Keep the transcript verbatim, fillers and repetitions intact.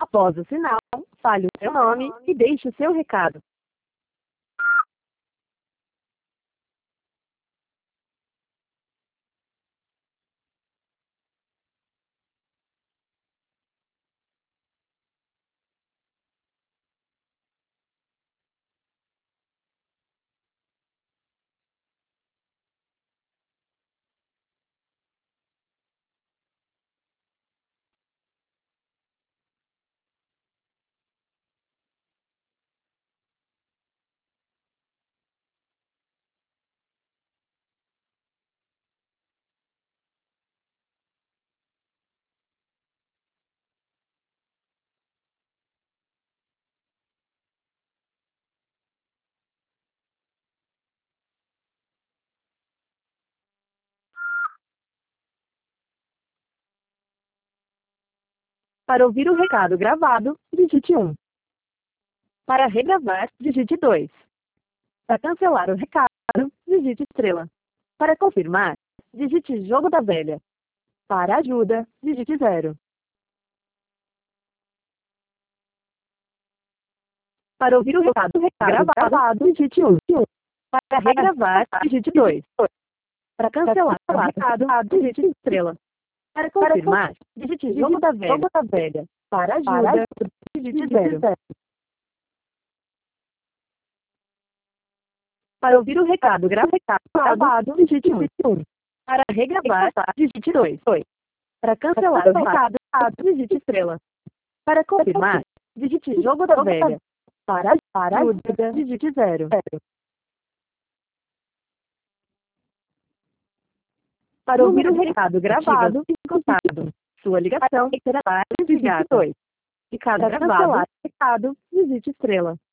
Após o sinal, fale o seu nome e deixe o seu recado. Para ouvir o recado gravado, digite um. Para regravar, digite dois. Para cancelar o recado, digite estrela. Para confirmar, digite jogo da velha. Para ajuda, digite zero. Para ouvir o recado, recado gravado, digite um. Para regravar, digite dois. Para cancelar o recado, digite estrela. Para confirmar, digite jogo da velha. Para ajuda, digite zero. Para ouvir o recado gravado, digite um. Para regravar, digite dois. Para cancelar o recado, digite estrela. Para confirmar, digite jogo da velha. Para ajuda, digite zero. Para ouvir o recado gravado e escutado, sua ligação será desligada. E caso cancelar o recado, digite estrela.